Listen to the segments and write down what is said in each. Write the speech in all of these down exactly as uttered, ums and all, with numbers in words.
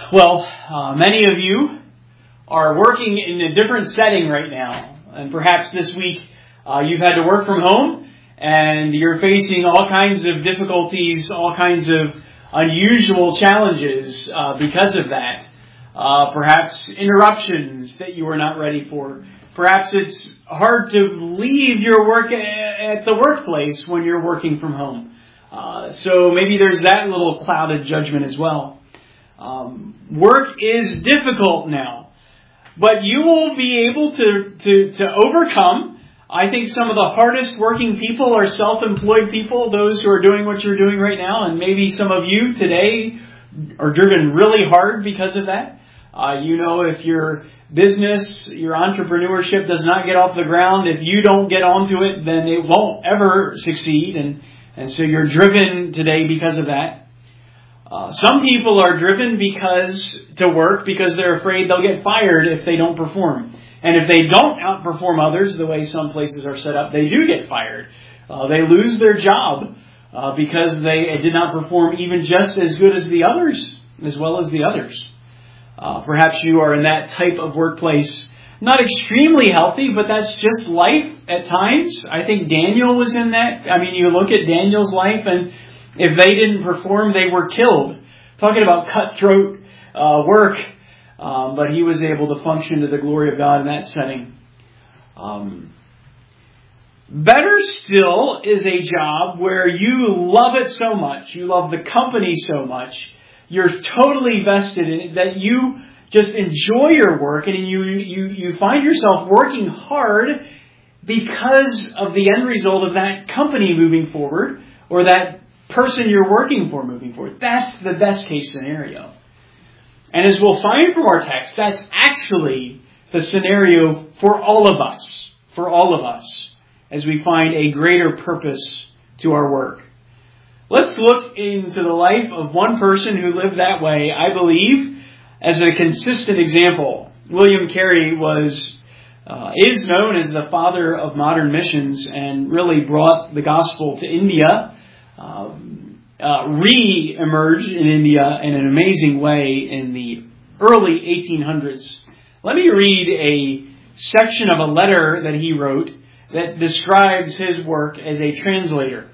Well, uh, many of you are working in a different setting right now. And perhaps this week uh, you've had to work from home and you're facing all kinds of difficulties, all kinds of unusual challenges uh, because of that. Uh, perhaps interruptions that you were not ready for. Perhaps it's hard to leave your work at the workplace when you're working from home. Uh, so maybe there's that little cloud of judgment as well. Um, work is difficult now, but you will be able to, to, to overcome. I think some of the hardest working people are self-employed people, those who are doing what you're doing right now, and maybe some of you today are driven really hard because of that. Uh, you know, if your business, your entrepreneurship does not get off the ground, if you don't get onto it, then it won't ever succeed, and, and so you're driven today because of that. Uh, some people are driven because to work because they're afraid they'll get fired if they don't perform. And if they don't outperform others the way some places are set up, they do get fired. Uh, they lose their job uh, because they did not perform even just as good as the others, as well as the others. Uh, perhaps you are in that type of workplace. Not extremely healthy, but that's just life at times. I think Daniel was in that. I mean, you look at Daniel's life and if they didn't perform, they were killed. Talking about cutthroat uh, work, um, but he was able to function to the glory of God in that setting. Um, better still is a job where you love it so much, you love the company so much, you're totally vested in it, that you just enjoy your work and you, you, you find yourself working hard because of the end result of that company moving forward or that person you're working for moving forward. That's the best case scenario. And as we'll find from our text, that's actually the scenario for all of us, for all of us, as we find a greater purpose to our work. Let's look into the life of one person who lived that way, I believe, as a consistent example. William Carey was, uh, is known as the father of modern missions and really brought the gospel to India. Um, uh, re-emerged in India in an amazing way in the early eighteen hundreds. Let me read a section of a letter that he wrote that describes his work as a translator.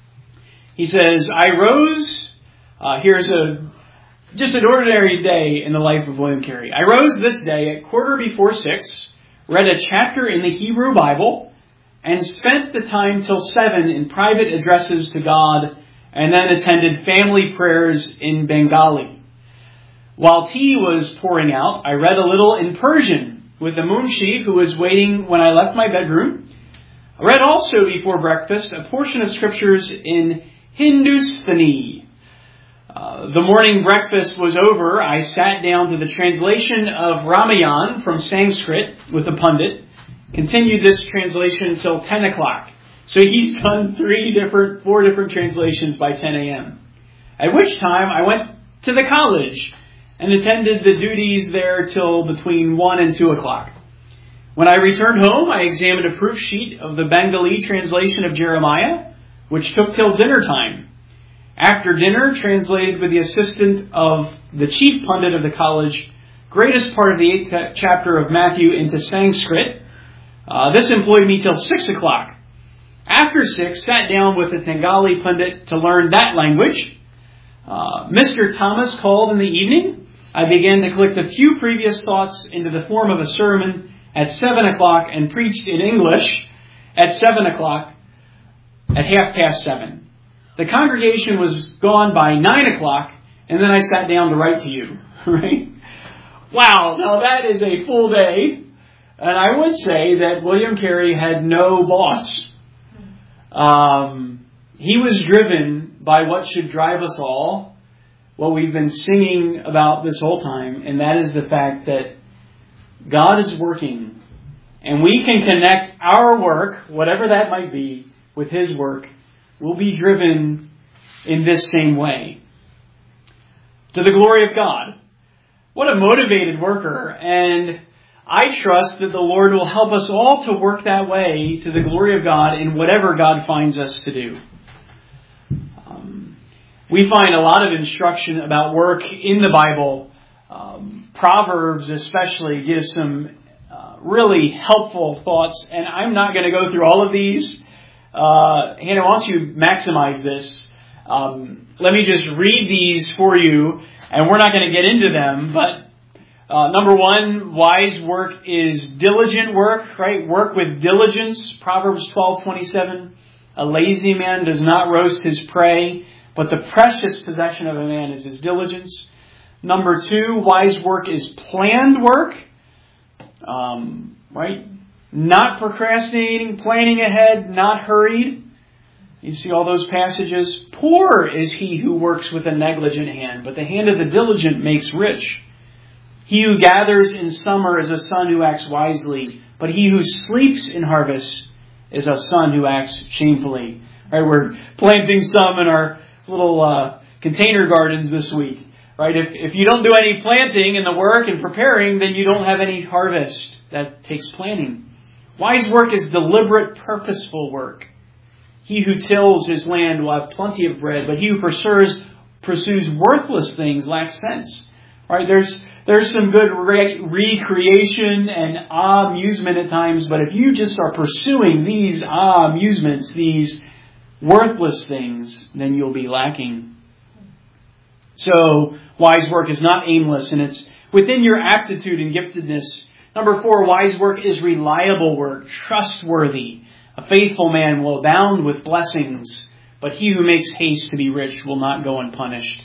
He says, I rose, uh, here's a just an ordinary day in the life of William Carey. I rose this day at quarter before six, read a chapter in the Hebrew Bible, and spent the time till seven in private addresses to God, and then attended family prayers in Bengali. While tea was pouring out, I read a little in Persian with the Munshi who was waiting when I left my bedroom. I read also before breakfast a portion of scriptures in Hindustani. Uh, the morning breakfast was over. I sat down to the translation of Ramayan from Sanskrit with a pundit. Continued this translation until ten o'clock. So he's done three different, four different translations by ten a.m. At which time I went to the college and attended the duties there till between one and two o'clock. When I returned home, I examined a proof sheet of the Bengali translation of Jeremiah, which took till dinner time. After dinner, translated with the assistant of the chief pundit of the college, greatest part of the eighth chapter of Matthew into Sanskrit. Uh, this employed me till six o'clock. After six, sat down with the Bengali pundit to learn that language. Uh, Mister Thomas called in the evening. I began to collect a few previous thoughts into the form of a sermon at seven o'clock and preached in English at seven o'clock at half past seven. The congregation was gone by nine o'clock, and then I sat down to write to you. Right? Wow, now that is a full day. And I would say that William Carey had no boss. Um, he was driven by what should drive us all, what we've been singing about this whole time, and that is the fact that God is working, and we can connect our work, whatever that might be, with His work. We'll be driven in this same way. To the glory of God. What a motivated worker, and I trust that the Lord will help us all to work that way to the glory of God in whatever God finds us to do. Um, we find a lot of instruction about work in the Bible. um, Proverbs especially gives some uh, really helpful thoughts. And I'm not going to go through all of these. Uh, Hannah, why don't you maximize this? Um, let me just read these for you, and we're not going to get into them, but Uh, number one, wise work is diligent work, right? Work with diligence. Proverbs twelve twenty-seven. A lazy man does not roast his prey, but the precious possession of a man is his diligence. Number two, wise work is planned work, um, right? Not procrastinating, planning ahead, not hurried. You see all those passages. Poor is he who works with a negligent hand, but the hand of the diligent makes rich. He who gathers in summer is a son who acts wisely, but he who sleeps in harvest is a son who acts shamefully. Right, we're planting some in our little uh, container gardens this week. Right, if if you don't do any planting and the work and preparing, then you don't have any harvest. That takes planning. Wise work is deliberate, purposeful work. He who tills his land will have plenty of bread, but he who pursues pursues worthless things lacks sense. Right, there's There's some good re- recreation and ah amusement at times, but if you just are pursuing these ah amusements, these worthless things, then you'll be lacking. So, wise work is not aimless, and it's within your aptitude and giftedness. Number four, wise work is reliable work, trustworthy. A faithful man will abound with blessings, but he who makes haste to be rich will not go unpunished.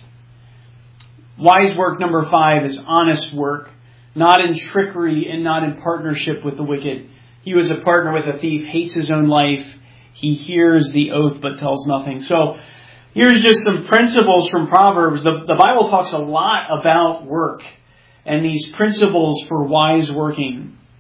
Wise work, number five, is honest work, not in trickery and not in partnership with the wicked. He who is a partner with a thief hates his own life. He hears the oath but tells nothing. So here's just some principles from Proverbs. The, the Bible talks a lot about work and these principles for wise working.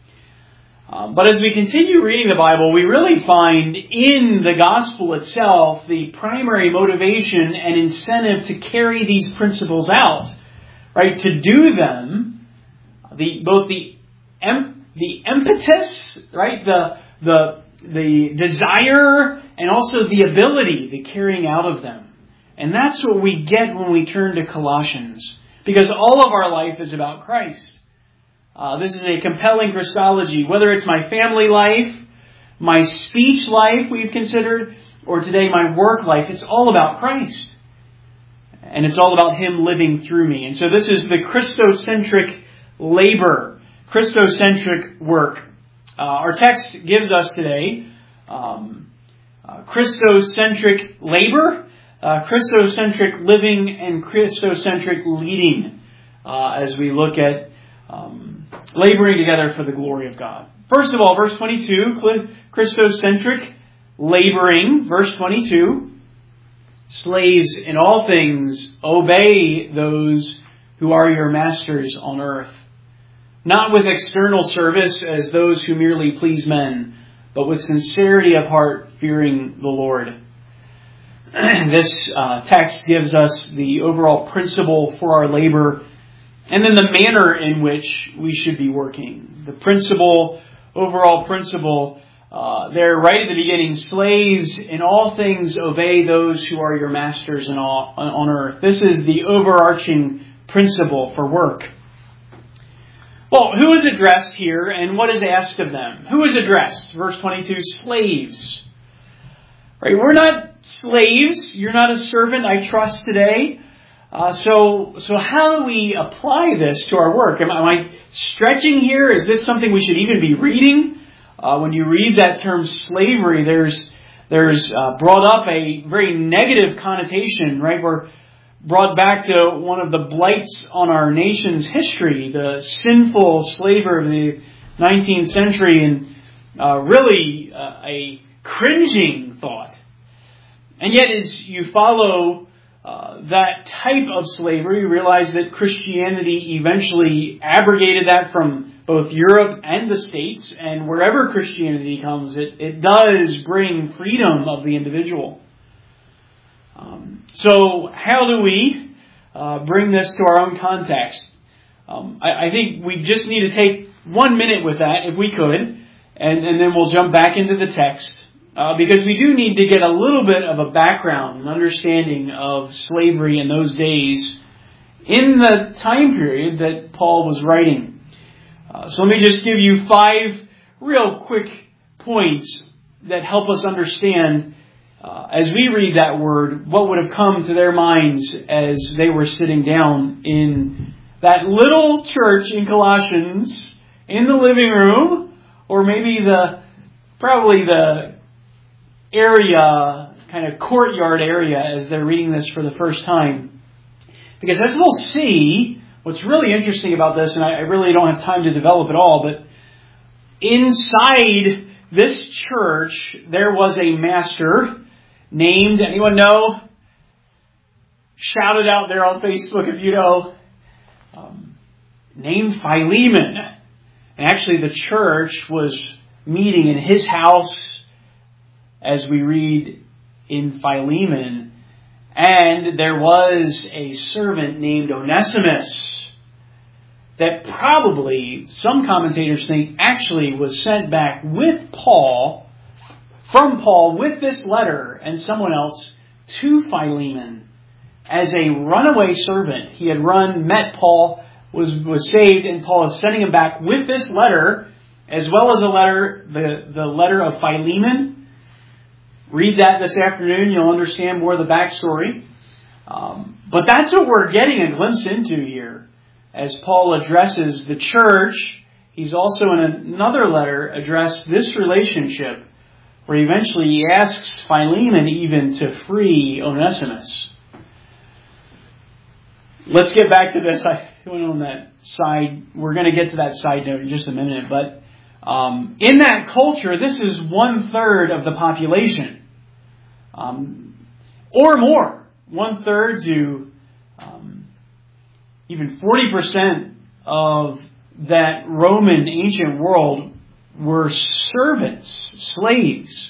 Um, but as we continue reading the Bible, we really find in the gospel itself the primary motivation and incentive to carry these principles out, right? To do them, the both the em, the impetus, right, the the the desire, and also the ability, the carrying out of them, and that's what we get when we turn to Colossians, because all of our life is about Christ. Uh, this is a compelling Christology. Whether it's my family life, my speech life we've considered, or today my work life, it's all about Christ. And it's all about Him living through me. And so this is the Christocentric labor, Christocentric work. Uh, our text gives us today um, uh, Christocentric labor, uh, Christocentric living, and Christocentric leading uh, as we look at um, laboring together for the glory of God. First of all, verse twenty-two, Christocentric laboring. Verse twenty-two, slaves in all things obey those who are your masters on earth, not with external service as those who merely please men, but with sincerity of heart, fearing the Lord. This uh, text gives us the overall principle for our labor, and then the manner in which we should be working. The principle, overall principle, uh, there right at the beginning, slaves in all things obey those who are your masters in all, on earth. This is the overarching principle for work. Well, who is addressed here and what is asked of them? Who is addressed? Verse twenty-two, slaves. Right, we're not slaves. You're not a servant, I trust, today. Uh, so, so how do we apply this to our work? Am, am I stretching here? Is this something we should even be reading? Uh, when you read that term slavery, there's there's uh, brought up a very negative connotation, right? We're brought back to one of the blights on our nation's history, the sinful slavery of the nineteenth century, and uh, really uh, a cringing thought. And yet, as you follow Uh, that type of slavery, you realize that Christianity eventually abrogated that from both Europe and the States, and wherever Christianity comes, it, it does bring freedom of the individual. Um, so how do we uh, bring this to our own context? Um, I, I think we just need to take one minute with that, if we could, and, and then we'll jump back into the text. Uh, because we do need to get a little bit of a background and understanding of slavery in those days in the time period that Paul was writing. Uh, so let me just give you five real quick points that help us understand, uh, as we read that word, what would have come to their minds as they were sitting down in that little church in Colossians, in the living room, or maybe the, probably the area, kind of courtyard area as they're reading this for the first time. Because as we'll see, what's really interesting about this, and I really don't have time to develop it all, but inside this church, there was a master named, anyone know? Shout it out there on Facebook if you know. Um, named Philemon. And actually the church was meeting in his house as we read in Philemon. And there was a servant named Onesimus that probably, some commentators think, actually was sent back with Paul, from Paul, with this letter and someone else to Philemon as a runaway servant. He had run, met Paul, was, was saved, and Paul is sending him back with this letter, as well as a letter, the, the letter of Philemon. Read that this afternoon, you'll understand more of the backstory. Um, but that's what we're getting a glimpse into here. As Paul addresses the church, he's also in another letter addressed this relationship, where eventually he asks Philemon even to free Onesimus. Let's get back to this. I went on that side. We're going to get to that side note in just a minute. But um, in that culture, this is one third of the population. Um, or more. One third to um, even forty percent of that Roman ancient world were servants, slaves.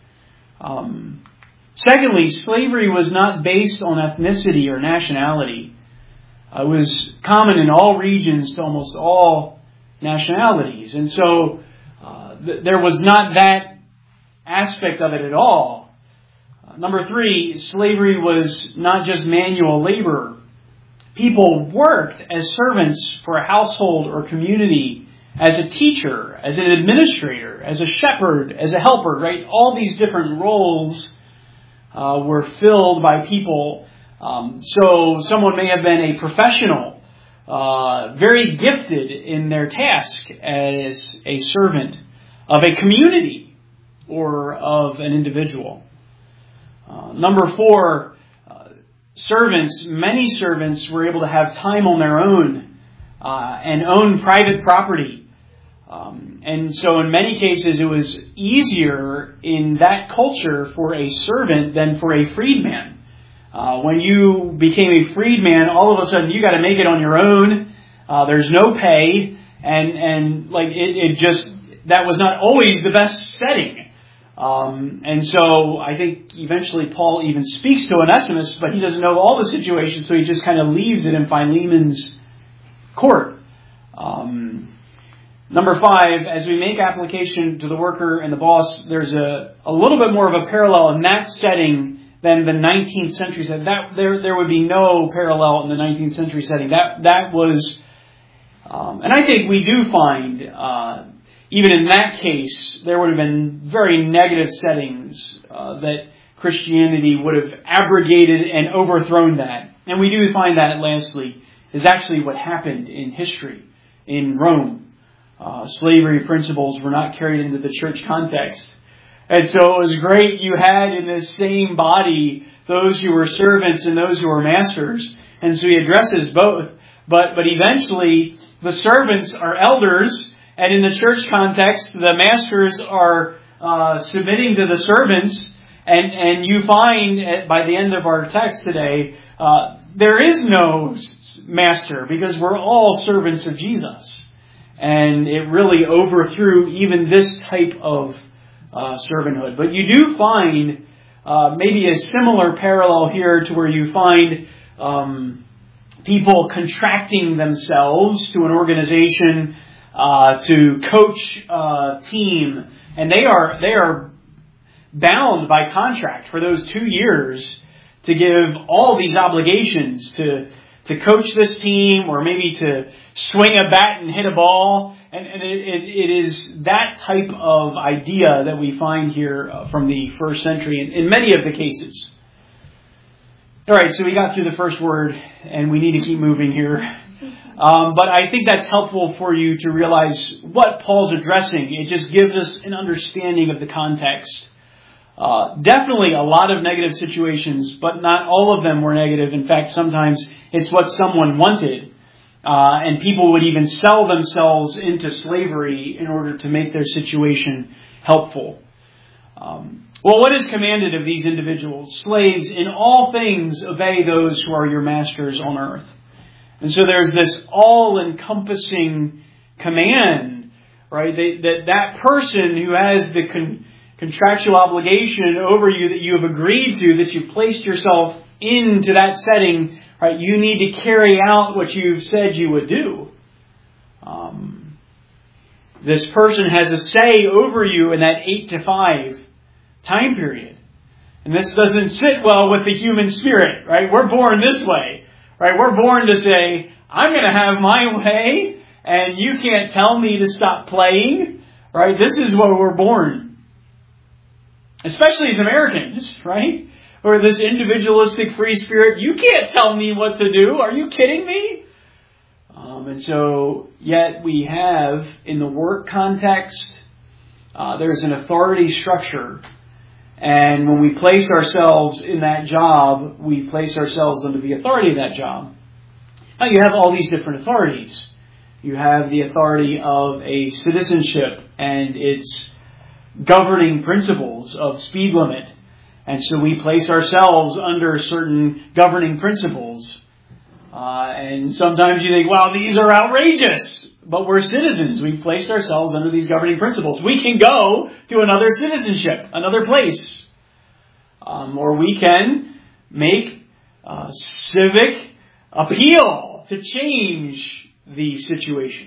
Um, secondly, slavery was not based on ethnicity or nationality. It was common in all regions to almost all nationalities. And so uh, th- there was not that aspect of it at all. Uh, number three, slavery was not just manual labor. People worked as servants for a household or community, as a teacher, as an administrator, as a shepherd, as a helper, right? All these different roles uh, were filled by people. Um, so someone may have been a professional, uh, very gifted in their task as a servant of a community or of an individual. Uh, number four, uh, servants, many servants were able to have time on their own uh, and own private property. Um, and so in many cases it was easier in that culture for a servant than for a freedman. Uh, when you became a freedman, all of a sudden you got to make it on your own. Uh, there's no pay, and and like it, it just that was not always the best setting. Um, and so I think eventually Paul even speaks to Onesimus, but he doesn't know all the situations, so he just kind of leaves it in Philemon's court. Um, number five, as we make application to the worker and the boss, there's a a little bit more of a parallel in that setting than the nineteenth century setting. That there there would be no parallel in the nineteenth century setting. That that was, um, and I think we do find uh, even in that case there would have been very negative settings uh, that Christianity would have abrogated and overthrown that. And we do find that, lastly, is actually what happened in history in Rome. Uh, slavery principles were not carried into the church context. And so it was great you had in this same body those who were servants and those who were masters. And so he addresses both. But but eventually the servants are elders, and in the church context the masters are uh, submitting to the servants. And, and you find at, by the end of our text today, uh, there is no master because we're all servants of Jesus. And it really overthrew even this type of Uh, servanthood. But you do find uh, maybe a similar parallel here to where you find um, people contracting themselves to an organization uh, to coach a team, and they are they are bound by contract for those two years to give all these obligations to to coach this team or maybe to swing a bat and hit a ball. And, and it, it, it is that type of idea that we find here uh, from the first century in, in many of the cases. All right, so we got through the first word, and we need to keep moving here. Um, but I think that's helpful for you to realize what Paul's addressing. It just gives us an understanding of the context. Uh, definitely a lot of negative situations, but not all of them were negative. In fact, sometimes it's what someone wanted. Uh, and people would even sell themselves into slavery in order to make their situation helpful. Um, well, what is commanded of these individuals? Slaves, in all things obey those who are your masters on earth. And so there's this all-encompassing command, right? They, that that person who has the con- contractual obligation over you that you have agreed to, that you've placed yourself into that setting, right? You need to carry out what you've said you would do. Um, this person has a say over you in that eight to five time period. And this doesn't sit well with the human spirit, right? We're born this way, right? We're born to say, I'm going to have my way and you can't tell me to stop playing, right? This is where we're born. Especially as Americans, right? Or this individualistic free spirit, you can't tell me what to do. Are you kidding me? Um, and so, yet we have, in the work context, uh, there's an authority structure. And when we place ourselves in that job, we place ourselves under the authority of that job. Now you have all these different authorities. You have the authority of a citizenship and its governing principles of speed limit. And so we place ourselves under certain governing principles. Uh, and sometimes you think, wow, these are outrageous. But we're citizens. We've placed ourselves under these governing principles. We can go to another citizenship, another place. Um, or we can make uh, civic appeal to change the situation.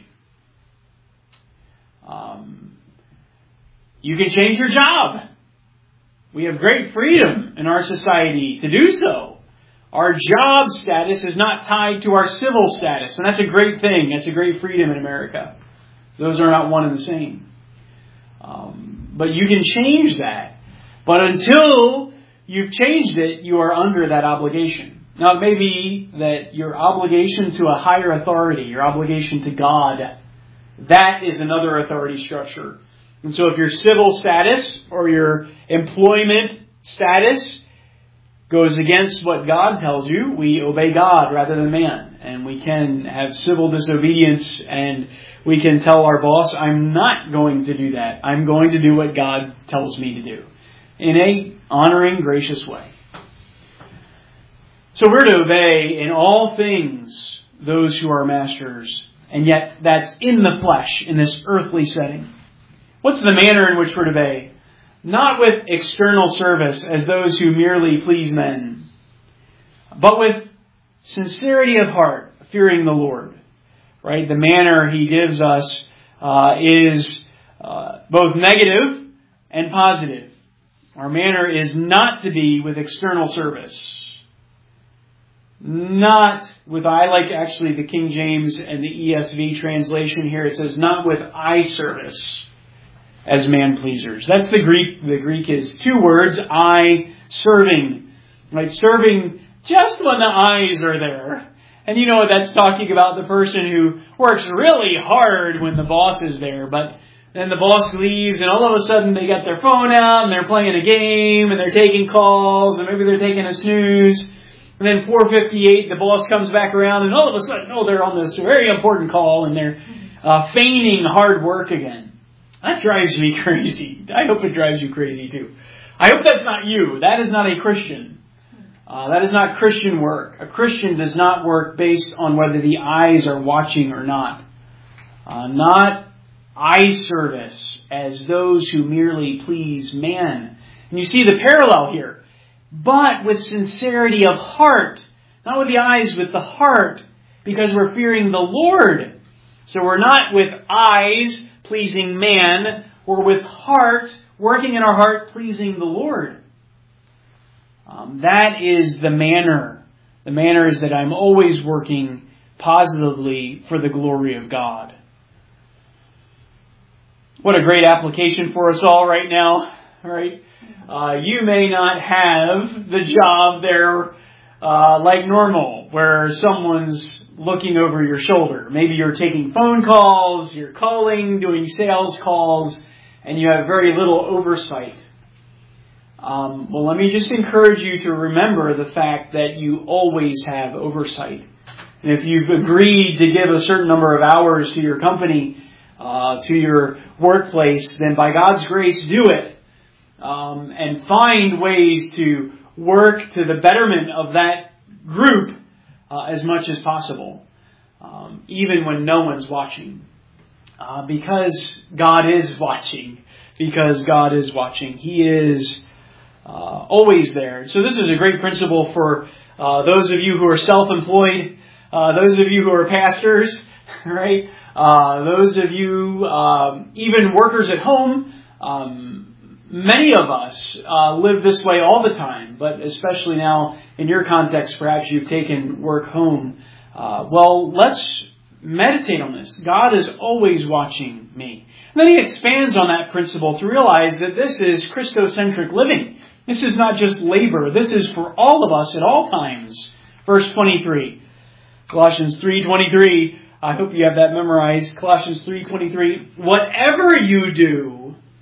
Um, you can change your job. We have great freedom in our society to do so. Our job status is not tied to our civil status. And that's a great thing. That's a great freedom in America. Those are not one and the same. Um, but you can change that. But until you've changed it, you are under that obligation. Now, it may be that your obligation to a higher authority, your obligation to God, that is another authority structure. And so if your civil status or your employment status goes against what God tells you, we obey God rather than man. And we can have civil disobedience and we can tell our boss, I'm not going to do that. I'm going to do what God tells me to do in a honoring, gracious way. So we're to obey in all things those who are masters. And yet that's in the flesh, in this earthly setting. What's the manner in which we're to obey? Not with external service as those who merely please men, but with sincerity of heart, fearing the Lord. Right? The manner he gives us uh, is uh, both negative and positive. Our manner is not to be with external service. Not with, I like actually the King James and the E S V translation here. It says, not with eye service as man pleasers. That's the Greek. The Greek is two words, eye serving. Right? Serving just when the eyes are there. And you know what that's talking about, the person who works really hard when the boss is there, but then the boss leaves and all of a sudden they got their phone out and they're playing a game and they're taking calls and maybe they're taking a snooze. And then four fifty-eight, the boss comes back around and all of a sudden, oh, they're on this very important call and they're uh, feigning hard work again. That drives me crazy. I hope it drives you crazy too. I hope that's not you. That is not a Christian. Uh, that is not Christian work. A Christian does not work based on whether the eyes are watching or not. Uh, not eye service as those who merely please man. And you see the parallel here. But with sincerity of heart. Not with the eyes, with the heart. Because we're fearing the Lord. So we're not with eyes pleasing man. We're with heart, working in our heart, pleasing the Lord. Um, that is the manner The manner is that I'm always working positively for the glory of God. What a great application for us all right now, right? Uh, you may not have the job there uh, like normal, where someone's looking over your shoulder. Maybe you're taking phone calls, you're calling, doing sales calls, and you have very little oversight. Um, well, let me just encourage you to remember the fact that you always have oversight. And if you've agreed to give a certain number of hours to your company, uh, to your workplace, then by God's grace, do it. Um, and find ways to work to the betterment of that group uh, as much as possible, um, even when no one's watching. Uh, because God is watching. Because God is watching. He is uh, always there. So this is a great principle for uh, those of you who are self-employed, uh, those of you who are pastors, right? Uh, those of you, um, even workers at home. Um, Many of us uh, live this way all the time, but especially now in your context, perhaps you've taken work home. Uh, well, let's meditate on this. God is always watching me. And then he expands on that principle to realize that this is Christocentric living. This is not just labor. This is for all of us at all times. Verse twenty-three, Colossians three twenty-three. I hope you have that memorized. Colossians three twenty-three. Whatever you do,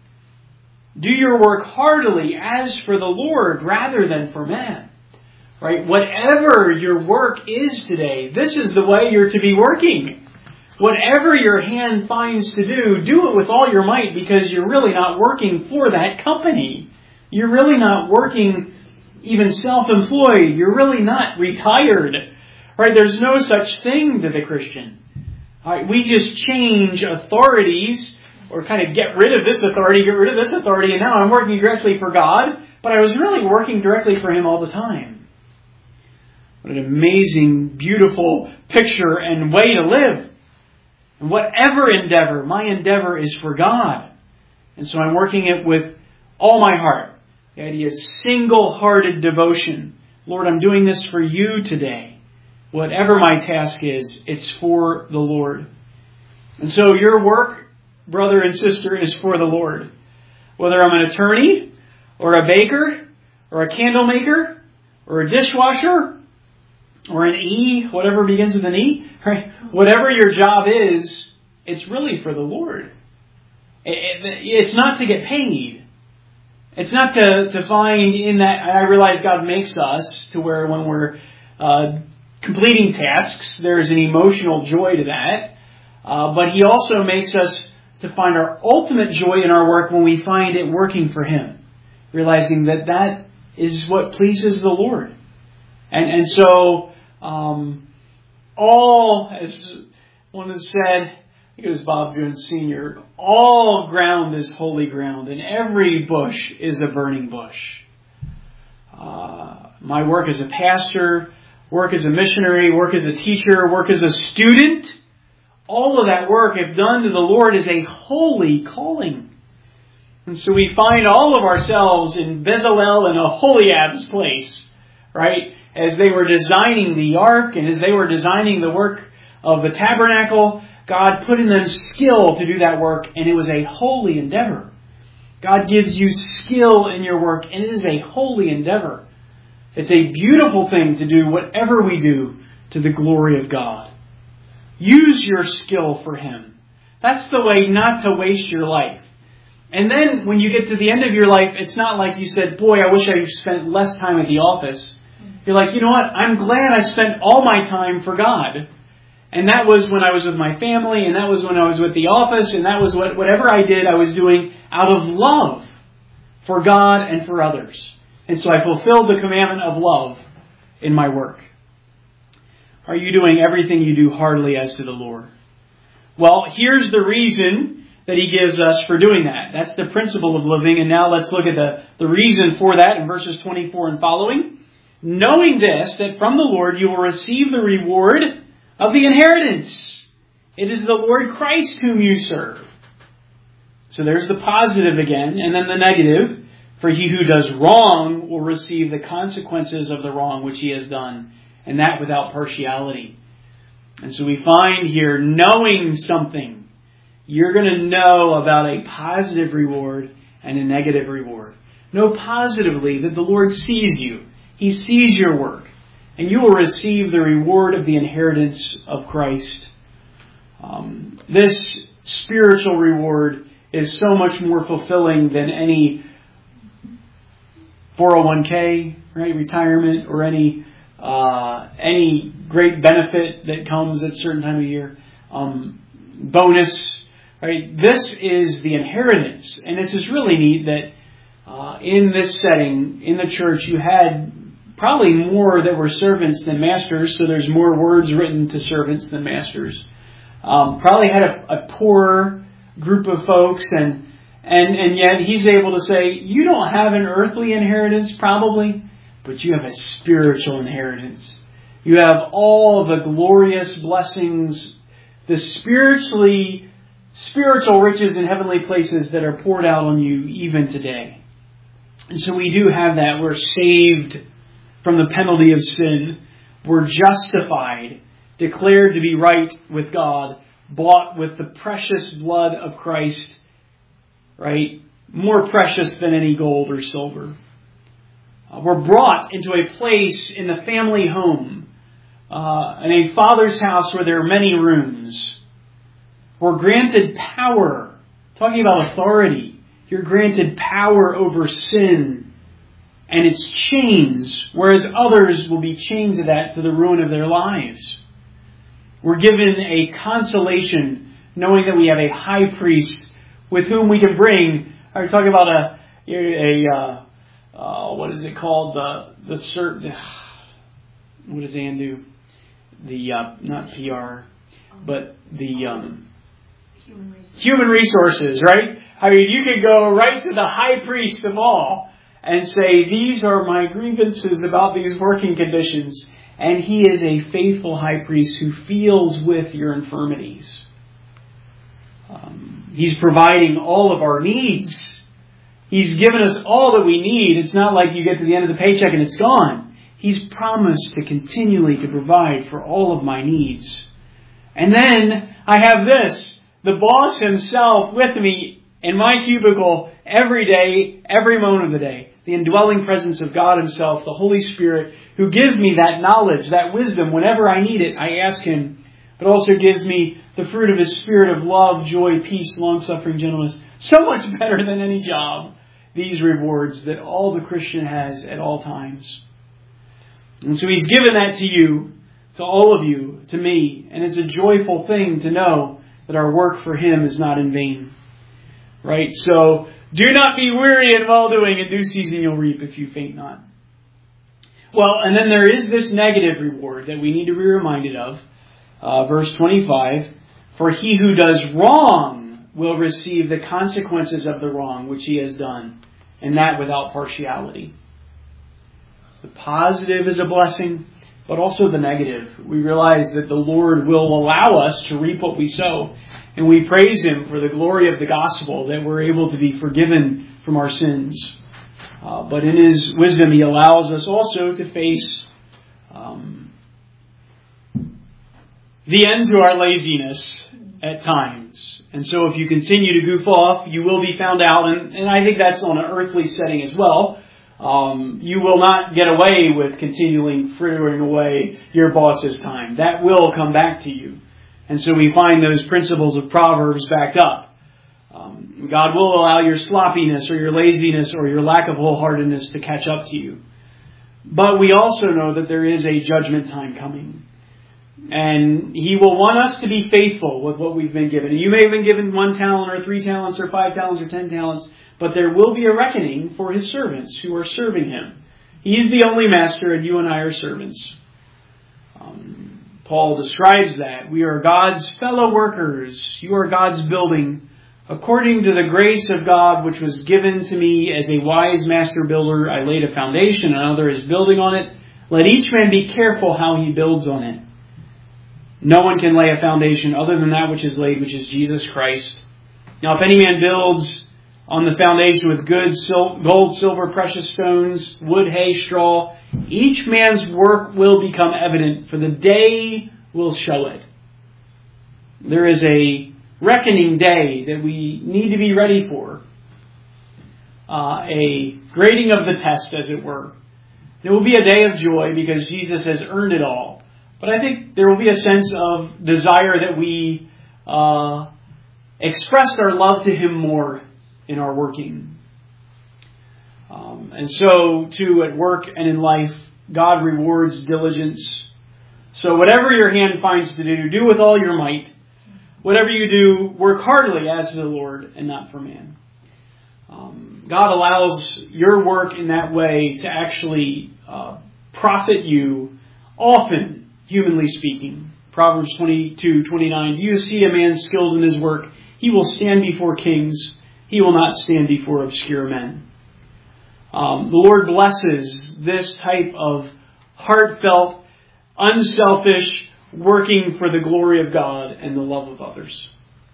do your work heartily as for the Lord rather than for man. Right? Whatever your work is today, this is the way you're to be working. Whatever your hand finds to do, do it with all your might, because you're really not working for that company. You're really not working even self-employed. You're really not retired. Right? There's no such thing to the Christian. Right? We just change authorities, or kind of get rid of this authority, get rid of this authority, and now I'm working directly for God, but I was really working directly for Him all the time. What an amazing, beautiful picture and way to live. And whatever endeavor, my endeavor is for God. And so I'm working it with all my heart. The idea is single-hearted devotion. Lord, I'm doing this for you today. Whatever my task is, it's for the Lord. And so your work, brother and sister, is for the Lord. Whether I'm an attorney, or a baker, or a candle maker, or a dishwasher, or an E, whatever begins with an E, right? Whatever your job is, it's really for the Lord. It's not to get paid. It's not to, to find in that, I realize God makes us to where when we're uh, completing tasks, there's an emotional joy to that. Uh, but He also makes us to find our ultimate joy in our work when we find it working for Him. Realizing that that is what pleases the Lord. And and so, um, all, as one has said, I think it was Bob Jones Senior, all ground is holy ground, and every bush is a burning bush. Uh, my work as a pastor, work as a missionary, work as a teacher, work as a student, all of that work, if done to the Lord, is a holy calling. And so we find all of ourselves in Bezalel and Aholiab's place, right? As they were designing the ark and as they were designing the work of the tabernacle, God put in them skill to do that work, and it was a holy endeavor. God gives you skill in your work, and it is a holy endeavor. It's a beautiful thing to do whatever we do to the glory of God. Use your skill for Him. That's the way not to waste your life. And then when you get to the end of your life, it's not like you said, boy, I wish I spent less time at the office. You're like, you know what? I'm glad I spent all my time for God. And that was when I was with my family, and that was when I was with the office, and that was what whatever I did, I was doing out of love for God and for others. And so I fulfilled the commandment of love in my work. Are you doing everything you do heartily as to the Lord? Well, here's the reason that He gives us for doing that. That's the principle of living. And now let's look at the, the reason for that in verses twenty-four and following. Knowing this, that from the Lord you will receive the reward of the inheritance. It is the Lord Christ whom you serve. So there's the positive again, and then the negative. For he who does wrong will receive the consequences of the wrong which he has done. and that without partiality. And so we find here, knowing something, you're going to know about a positive reward and a negative reward. Know positively that the Lord sees you. He sees your work. And you will receive the reward of the inheritance of Christ. Um, this spiritual reward is so much more fulfilling than any four oh one k, right, retirement, or any uh, any great benefit that comes at a certain time of year. Um, bonus, right? This is the inheritance. And this is really neat that uh, in this setting, in the church, you had probably more that were servants than masters, so there's more words written to servants than masters. Um, probably had a, a poor group of folks, and and and yet he's able to say, you don't have an earthly inheritance, probably, but you have a spiritual inheritance. You have all the glorious blessings, the spiritually spiritual riches in heavenly places that are poured out on you even today. And so we do have that. We're saved from the penalty of sin. We're justified, declared to be right with God, bought with the precious blood of Christ, right? More precious than any gold or silver. Uh, we're brought into a place in the family home, uh, in a father's house where there are many rooms. We're granted power. Talking about authority. You're granted power over sin and its chains, whereas others will be chained to that to the ruin of their lives. We're given a consolation knowing that we have a high priest with whom we can bring. I'm talking about a a uh, uh, what is it called? The the cert. What does Ann do? The uh, not P R, but the um, human resources. human resources, right? I mean, you could go right to the high priest of all and say, these are my grievances about these working conditions. And he is a faithful high priest who feels with your infirmities. Um, he's providing all of our needs. He's given us all that we need. It's not like you get to the end of the paycheck and it's gone. He's promised to continually to provide for all of my needs. And then I have this, the boss himself with me in my cubicle every day, every moment of the day. The indwelling presence of God Himself, the Holy Spirit, who gives me that knowledge, that wisdom. Whenever I need it, I ask Him. But also gives me the fruit of His Spirit of love, joy, peace, long-suffering, gentleness. So much better than any job. These rewards that all the Christian has at all times. And so He's given that to you, to all of you, to me. And it's a joyful thing to know that our work for Him is not in vain. Right? So, do not be weary in well-doing. In due season you'll reap if you faint not. Well, and then there is this negative reward that we need to be reminded of. Uh, verse twenty-five. For he who does wrong will receive the consequences of the wrong which he has done. And that without partiality. The positive is a blessing, but also the negative. We realize that the Lord will allow us to reap what we sow. And we praise Him for the glory of the gospel, that we're able to be forgiven from our sins. Uh, but in His wisdom, He allows us also to face um, the end to our laziness at times. And so if you continue to goof off, you will be found out. And, and I think that's on an earthly setting as well. Um, you will not get away with continuing frittering away your boss's time. That will come back to you. And so we find those principles of Proverbs backed up. Um, God will allow your sloppiness or your laziness or your lack of wholeheartedness to catch up to you. But we also know that there is a judgment time coming. And He will want us to be faithful with what we've been given. And you may have been given one talent or three talents or five talents or ten talents. But there will be a reckoning for His servants who are serving Him. He's the only master and you and I are servants. Um, Paul describes that. We are God's fellow workers. You are God's building. According to the grace of God which was given to me as a wise master builder, I laid a foundation, another is building on it. Let each man be careful how he builds on it. No one can lay a foundation other than that which is laid, which is Jesus Christ. Now if any man builds on the foundation with good sil- gold, silver, precious stones, wood, hay, straw. Each man's work will become evident, for the day will show it. There is a reckoning day that we need to be ready for. Uh, a grading of the test, as it were. It will be a day of joy because Jesus has earned it all. But I think there will be a sense of desire that we uh, expressed our love to Him more in our working. Um, and so, too, at work and in life, God rewards diligence. So whatever your hand finds to do, do with all your might. Whatever you do, work heartily as to the Lord and not for man. Um, God allows your work in that way to actually uh, profit you, often, humanly speaking. Proverbs twenty-two twenty-nine, do you see a man skilled in his work? He will stand before kings. He will not stand before obscure men. Um, the Lord blesses this type of heartfelt, unselfish working for the glory of God and the love of others.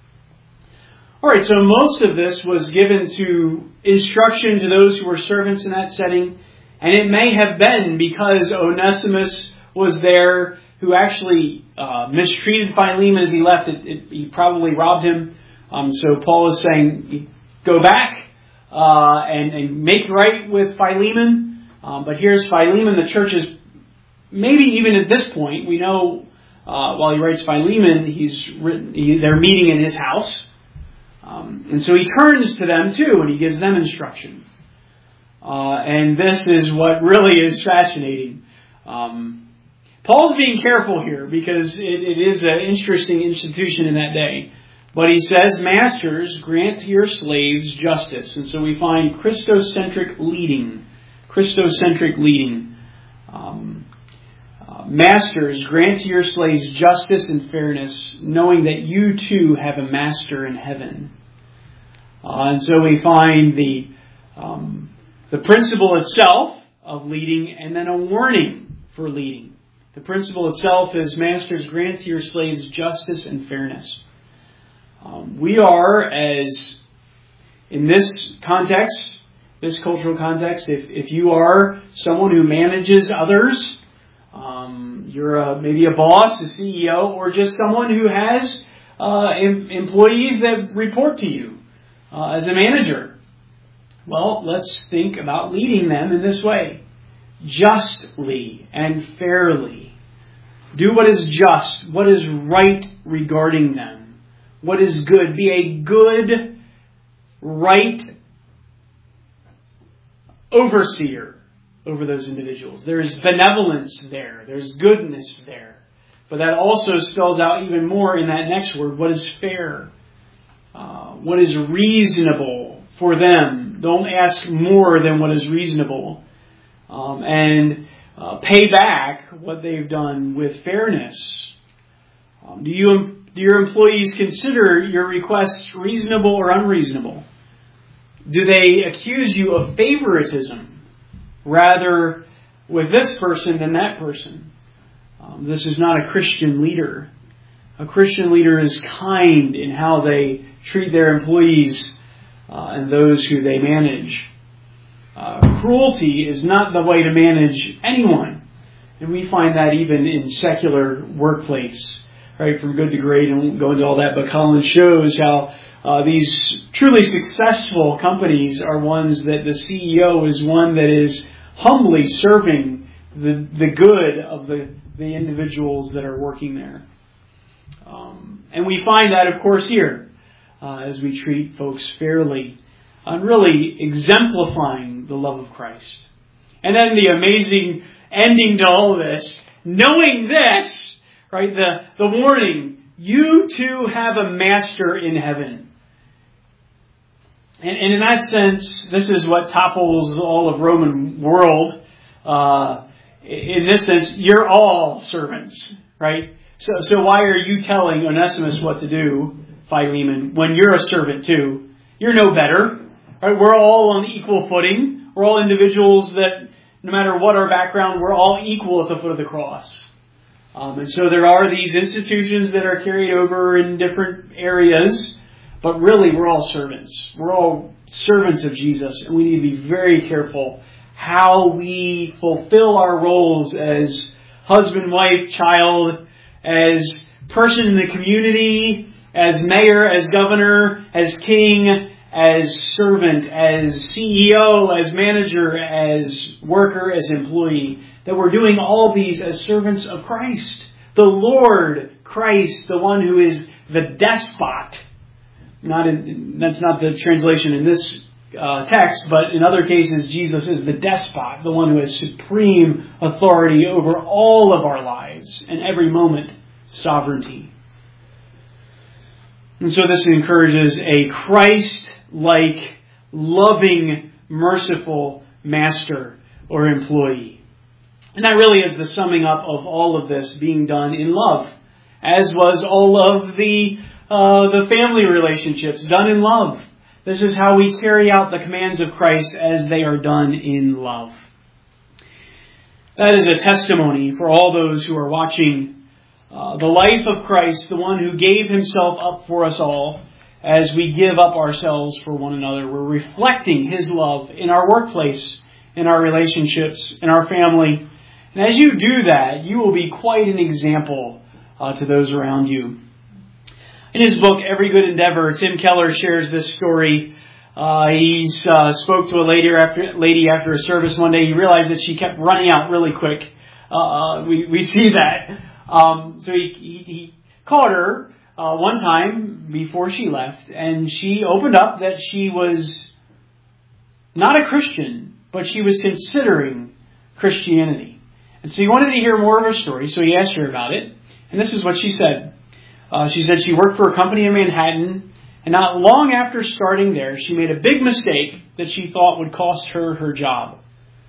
All right, so most of this was given to instruction to those who were servants in that setting. And it may have been because Onesimus was there who actually uh, mistreated Philemon as he left. It, it, he probably robbed him. Um, so Paul is saying, go back uh, and, and make right with Philemon. Um, but here's Philemon. The church is, maybe even at this point, we know uh, while he writes Philemon, he's written, he, they're meeting in his house. Um, and so he turns to them too, and he gives them instruction. Uh, and this is what really is fascinating. Um, Paul's being careful here because it, it is an interesting institution in that day. But he says, masters, grant to your slaves justice. And so we find Christocentric leading. Christocentric leading. Um, uh, masters, grant to your slaves justice and fairness, knowing that you too have a master in heaven. Uh, and so we find the um, the principle itself of leading and then a warning for leading. The principle itself is, masters, grant to your slaves justice and fairness. Um, we are, as in this context, this cultural context, if, if you are someone who manages others, um, you're a, maybe a boss, a C E O, or just someone who has uh, em- employees that report to you uh, as a manager. Well, let's think about leading them in this way. Justly and fairly. Do what is just, what is right regarding them. What is good. Be a good, right overseer over those individuals. There's benevolence there. There's goodness there. But that also spells out even more in that next word. What is fair? Uh, what is reasonable for them? Don't ask more than what is reasonable. Um, and uh, pay back what they've done with fairness. Um, do you do your employees consider your requests reasonable or unreasonable? Do they accuse you of favoritism rather with this person than that person? Um, this is not a Christian leader. A Christian leader is kind in how they treat their employees uh, and those who they manage. Uh, cruelty is not the way to manage anyone. And we find that even in secular workplace, right? From good to great, and I won't go into all that, but Collins shows how uh, these truly successful companies are ones that the C E O is one that is humbly serving the, the good of the, the individuals that are working there. Um, and we find that, of course, here, uh, as we treat folks fairly, and really exemplifying the love of Christ. And then the amazing ending to all of this, knowing this, right, the, the warning, you too have a master in heaven. And, and in that sense, this is what topples all of Roman world. Uh, in this sense, you're all servants, right? So, so why are you telling Onesimus what to do, Philemon, when you're a servant too? You're no better. Right? We're all on equal footing. We're all individuals that, no matter what our background, we're all equal at the foot of the cross. Um, and so there are these institutions that are carried over in different areas, But really, we're all servants. We're all servants of Jesus, and we need to be very careful how we fulfill our roles as husband, wife, child, as person in the community, as mayor, as governor, as king, as servant, as C E O, as manager, as worker, as employee. That we're doing all these as servants of Christ. The Lord Christ, the one who is the despot. Not in, that's not the translation in this uh, text, but in other cases, Jesus is the despot, the one who has supreme authority over all of our lives and every moment, sovereignty. And so this encourages a Christ-like, loving, merciful master or employee. And that really is the summing up of all of this being done in love, as was all of the uh, the family relationships done in love. This is how we carry out the commands of Christ as they are done in love. That is a testimony for all those who are watching uh, the life of Christ, the one who gave himself up for us all. As we give up ourselves for one another, we're reflecting his love in our workplace, in our relationships, in our family. And as you do that, you will be quite an example uh, to those around you. In his book, Every Good Endeavor, Tim Keller shares this story. Uh, he uh, spoke to a lady after, lady after a service one day. He realized that she kept running out really quick. Uh, we, we see that. Um, so he, he, he called her uh, one time before she left, and she opened up that she was not a Christian, but she was considering Christianity. And so he wanted to hear more of her story, so he asked her about it. And this is what she said. Uh, she said she worked for a company in Manhattan, and not long after starting there, she made a big mistake that she thought would cost her her job.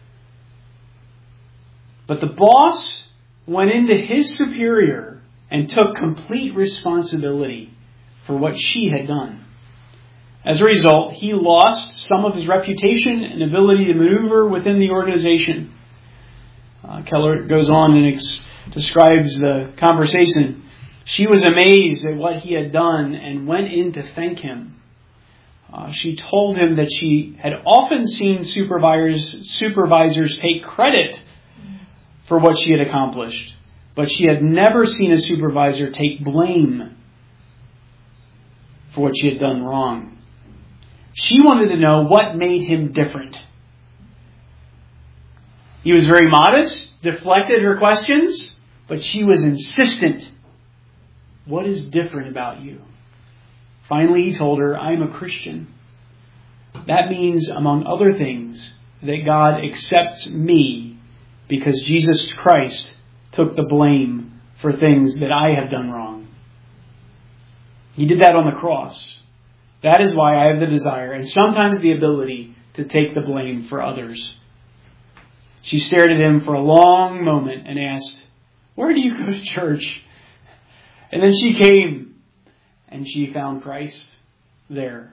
But the boss went into his superior and took complete responsibility for what she had done. As a result, he lost some of his reputation and ability to maneuver within the organization. Uh, Keller goes on and ex- describes the conversation. She was amazed at what he had done and went in to thank him. Uh, she told him that she had often seen supervisors, supervisors take credit for what she had accomplished, but she had never seen a supervisor take blame for what she had done wrong. She wanted to know what made him different. He was very modest, deflected her questions, but she was insistent. What is different about you? Finally, he told her, I'm a Christian. That means, among other things, that God accepts me because Jesus Christ took the blame for things that I have done wrong. He did that on the cross. That is why I have the desire and sometimes the ability to take the blame for others. She stared at him for a long moment and asked, where do you go to church? And then she came and she found Christ there.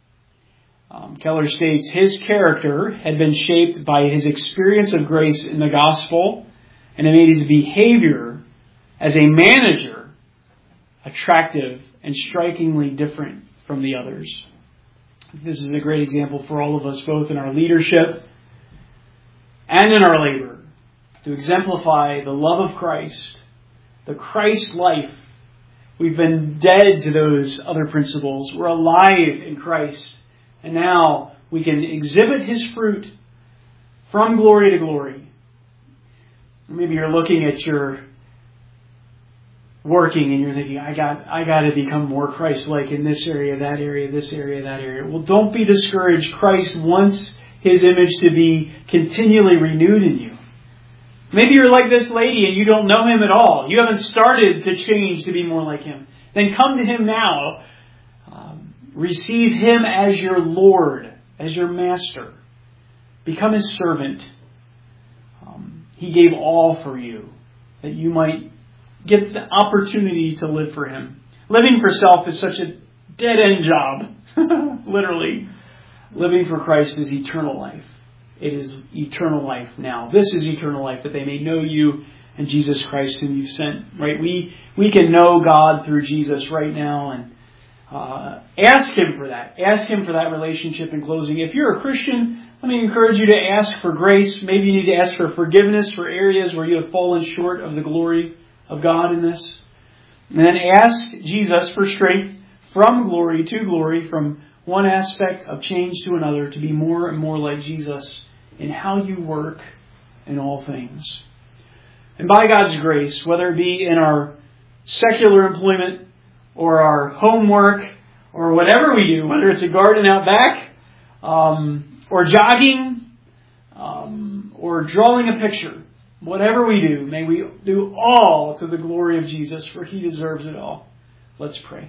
Um, Keller states his character had been shaped by his experience of grace in the gospel, and it made his behavior as a manager attractive and strikingly different from the others. This is a great example for all of us, both in our leadership and in our labor, to exemplify the love of Christ, the Christ life. We've been dead to those other principles. We're alive in Christ. And now we can exhibit his fruit from glory to glory. Maybe you're looking at your working and you're thinking, I got I got to become more Christ-like in this area, that area, this area, that area. Well, don't be discouraged. Christ wants his image to be continually renewed in you. Maybe you're like this lady and you don't know him at all. You haven't started to change to be more like him. Then come to him now. Um, receive him as your Lord, as your master. Become his servant. Um, he gave all for you, that you might get the opportunity to live for him. Living for self is such a dead-end job, literally. Living for Christ is eternal life. It is eternal life now. This is eternal life, that they may know you and Jesus Christ whom you've sent. Right? We we can know God through Jesus right now, and Uh, ask Him for that. Ask Him for that relationship in closing. If you're a Christian, let me encourage you to ask for grace. Maybe you need to ask for forgiveness for areas where you have fallen short of the glory of God in this. And then ask Jesus for strength from glory to glory, from one aspect of change to another, to be more and more like Jesus in how you work in all things. And by God's grace, whether it be in our secular employment or our homework or whatever we do, whether it's a garden out back um, or jogging um, or drawing a picture, whatever we do, may we do all to the glory of Jesus, for He deserves it all. Let's pray.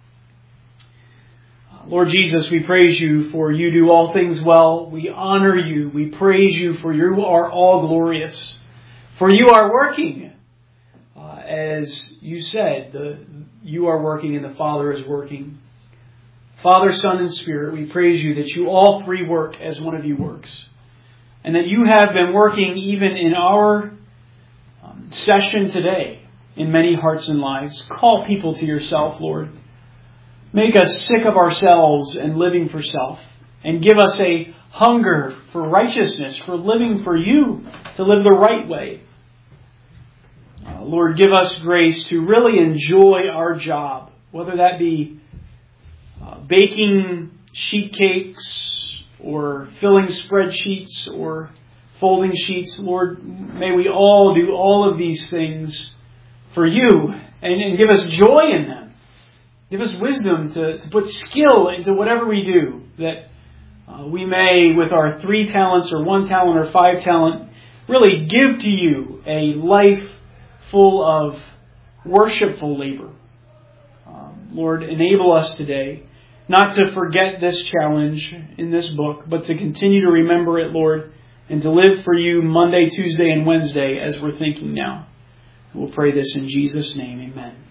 Lord Jesus, we praise You for You do all things well. We honor You. We praise You for You are all glorious. For You are working. Uh, as You said, the, You are working and the Father is working. Father, Son, and Spirit, we praise You that You all three work as one of You works. And that You have been working even in our um, session today in many hearts and lives. Call people to Yourself, Lord. Make us sick of ourselves and living for self. And give us a hunger for righteousness, for living for You, to live the right way. Uh, Lord, give us grace to really enjoy our job, whether that be uh, baking sheet cakes or filling spreadsheets or folding sheets. Lord, may we all do all of these things for You and, and give us joy in them. Give us wisdom to, to put skill into whatever we do, that uh, we may, with our three talents or one talent or five talent, really give to You a life full of worshipful labor. Um, Lord, enable us today not to forget this challenge in this book, but to continue to remember it, Lord, and to live for You Monday, Tuesday, and Wednesday as we're thinking now. We'll pray this in Jesus' name. Amen.